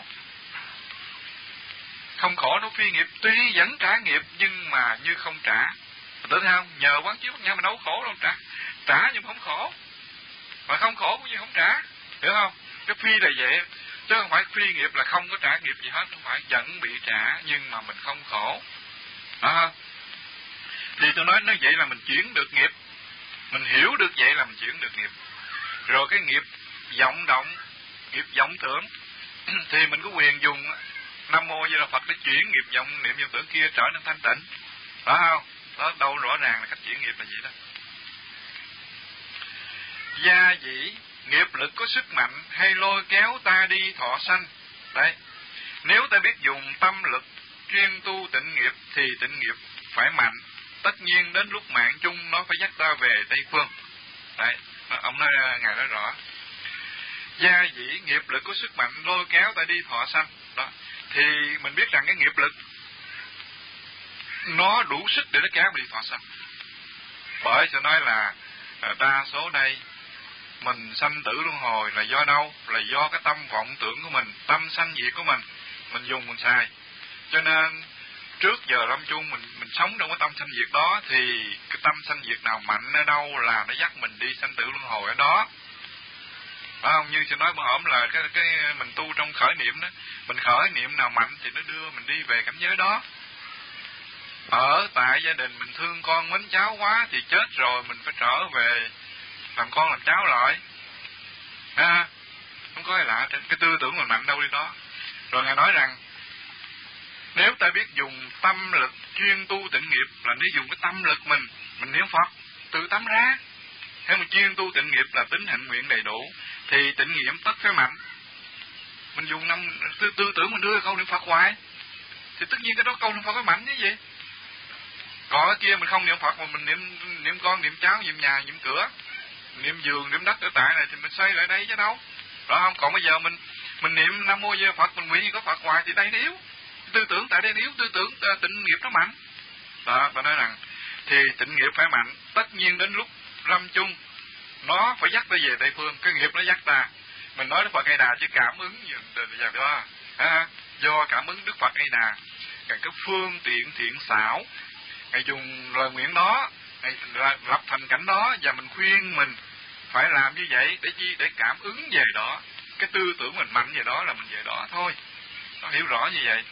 Không khổ nó phi nghiệp, tuy vẫn trả nghiệp nhưng mà như không trả. Tự thấy không? Nhờ quán chiếu nha, mình đâu khổ đâu, trả trả nhưng không khổ, mà không khổ cũng như không trả, hiểu không? Cái phi là vậy, chứ không phải phi nghiệp là không có trả nghiệp gì hết, không phải, vẫn bị trả nhưng mà mình không khổ. À, thì tôi nói nói vậy là mình chuyển được nghiệp, mình hiểu được vậy là mình chuyển được nghiệp. Rồi cái nghiệp vọng động, nghiệp vọng tưởng thì mình có quyền dùng Nam Mô Di Đà Phật để chuyển nghiệp vọng niệm vọng tưởng kia trở nên thanh tịnh, phải không? Đó đâu rõ ràng là cách chuyển nghiệp là gì đó. Gia dĩ, nghiệp lực có sức mạnh hay lôi kéo ta đi thọ sanh. Đấy, nếu ta biết dùng tâm lực chuyên tu tịnh nghiệp thì tịnh nghiệp phải mạnh. Tất nhiên đến lúc mạng chung nó phải dắt ta về Tây Phương. Đấy, ông nói, ngài nói rõ. Gia dĩ, nghiệp lực có sức mạnh lôi kéo ta đi thọ sanh. Đó, thì mình biết rằng cái nghiệp lực nó đủ sức để nó kéo mình đi thọ sanh. Bởi sẽ nói là đa số đây mình sanh tử luân hồi là do đâu? Là do cái tâm vọng tưởng của mình, tâm sanh diệt của mình, mình dùng mình xài. Cho nên trước giờ lâm chung mình mình sống trong cái tâm sanh diệt đó, thì cái tâm sanh diệt nào mạnh ở đâu là nó dắt mình đi sanh tử luân hồi ở đó. Phải không? Như sẽ nói bữa hổm là cái cái mình tu trong khởi niệm đó, mình khởi niệm nào mạnh thì nó đưa mình đi về cảnh giới đó. Ở tại gia đình mình thương con mến cháu quá thì chết rồi mình phải trở về làm con làm cháu lại. À, không có gì lạ trên cái tư tưởng mình mạnh đâu đi đó. Rồi ngài nói rằng Nếu ta biết dùng tâm lực chuyên tu tịnh nghiệp là nếu dùng cái tâm lực mình, mình niệm Phật tự tâm ra. Thế mà chuyên tu tịnh nghiệp là tính hạnh nguyện đầy đủ, thì tịnh nghiệp tất phải mạnh. Mình dùng năm tư, tư tưởng mình đưa câu niệm Phật hoài, thì tất nhiên cái đó câu niệm Phật phải mạnh chứ gì. Còn cái kia mình không niệm Phật mà mình niệm niệm con, niệm cháu, niệm nhà, niệm cửa, niệm giường, niệm đất ở tại này thì mình xây lại đây chứ đâu. Đó không? Còn bây giờ mình mình niệm Nam Mô Di Phật, mình nguyện gì có Phật hoài thì đây nó yếu. Tư tưởng tại đây nó yếu, tư tưởng uh, tịnh nghiệp nó mạnh. Đó, ta nói rằng thì tịnh nghiệp phải mạnh, tất nhiên đến lúc lâm chung nó phải dắt ta về Tây Phương, cái nghiệp nó dắt ta. Mình nói Đức Phật A Đà chứ cảm ứng gì đó, à, do cảm ứng Đức Phật A Đà, cái phương tiện thiện xảo, Ngài dùng lời nguyện đó, Ngài lập thành cảnh đó, và mình khuyên mình phải làm như vậy để chi? Để cảm ứng về đó, cái tư tưởng mình mạnh về đó là mình về đó thôi. Nó hiểu rõ như vậy.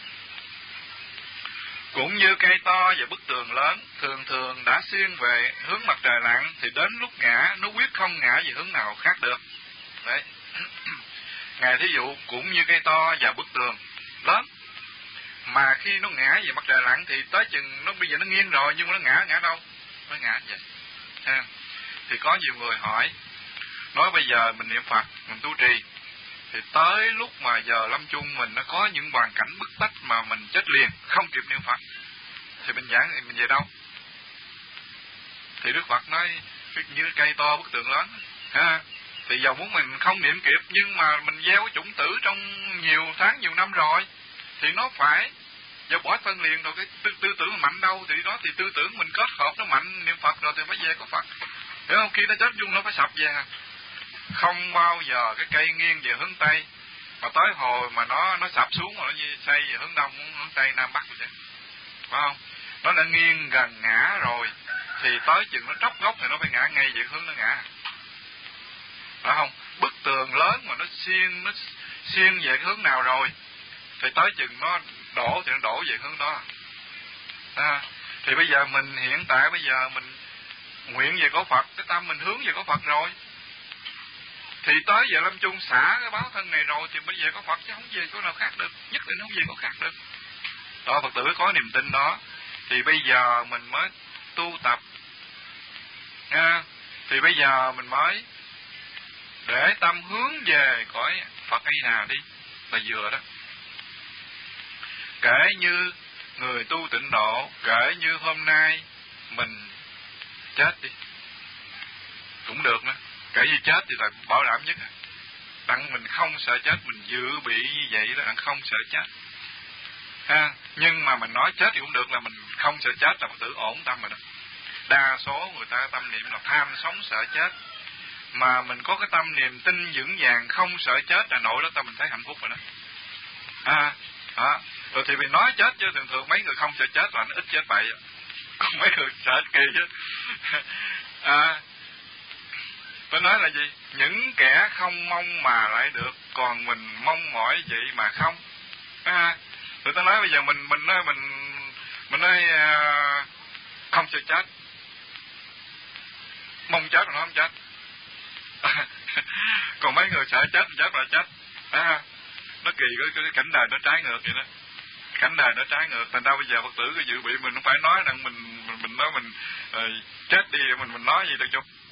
Cũng như cây to và bức tường lớn thường thường đã xuyên về hướng mặt trời lặn, thì đến lúc ngã nó quyết không ngã về hướng nào khác được. Đấy. Ngài thí dụ cũng như cây to và bức tường lớn, mà khi nó ngã về mặt trời lặn thì tới chừng nó bây giờ nó nghiêng rồi, nhưng mà nó ngã ngã đâu? Nó ngã vậy. Ha. Thì có nhiều người hỏi, nói bây giờ mình niệm Phật, mình tu trì, thì tới lúc mà giờ lâm chung mình nó có những hoàn cảnh bức tách mà mình chết liền, không kịp niệm Phật, thì mình giảng thì mình về đâu? Thì Đức Phật nói như cây to bức tường lớn, ha. Thì dầu muốn mình không niệm kịp, nhưng mà mình gieo cái chủng tử trong nhiều tháng, nhiều năm rồi, thì nó phải giờ bỏ phân liền rồi. Cái tư, tư tưởng mình mạnh đâu thì đó, thì tư tưởng mình kết hợp nó mạnh, niệm Phật rồi thì phải về có Phật, hiểu không? Khi nó chết chung nó phải sập về. Không bao giờ cái cây nghiêng về hướng Tây mà tới hồi mà nó nó sập xuống rồi nó xây về hướng Đông, hướng Tây, Nam, Bắc vậy, phải không? Nó đã nghiêng gần ngã rồi thì tới chừng nó tróc gốc thì nó phải ngã ngay về hướng nó ngã, phải không? Bức tường lớn mà nó xuyên nó xuyên về cái hướng nào rồi thì tới chừng nó đổ thì nó đổ về hướng đó. À, thì bây giờ mình hiện tại bây giờ mình nguyện về có Phật, cái tâm mình hướng về có Phật rồi, thì tới giờ lâm chung xả cái báo thân này rồi thì bây giờ có Phật chứ không về chỗ nào khác được, nhất định không về có khác được. Đó, Phật tử có niềm tin đó thì bây giờ mình mới tu tập. À, thì bây giờ mình mới để tâm hướng về cõi Phật A Đà đi là vừa đó. Kể như người tu tịnh độ, kể như hôm nay mình chết đi cũng được nữa. Kể như chết thì là bảo đảm nhất, đặng mình không sợ chết, mình dự bị như vậy đó, đặng không sợ chết. Ha, nhưng mà mình nói chết thì cũng được, là mình không sợ chết là Phật tử ổn tâm rồi đó. Đa số người ta tâm niệm là tham sống sợ chết, mà mình có cái tâm niềm tin vững vàng không sợ chết là nội đó ta mình thấy hạnh phúc rồi đó. À, đó. Rồi thì mình nói chết chứ thường thường mấy người không sợ chết là nó ít chết bậy, còn mấy người sợ kỳ chứ. À, tôi nói là gì? Những kẻ không mong mà lại được, còn mình mong mỏi vậy mà không. À, rồi tôi nói bây giờ mình mình nói mình mình nói uh, không sợ chết, mong chết mà nó không chết. Còn mấy người sợ chết chết là chết. À, nó kỳ, cái, cái cảnh đời nó trái ngược vậy đó. Cảnh đời nó trái ngược, thành ra bây giờ Phật tử cái dự bị mình không phải nói rằng mình mình, mình nói mình uh, chết đi mình mình nói gì được chung.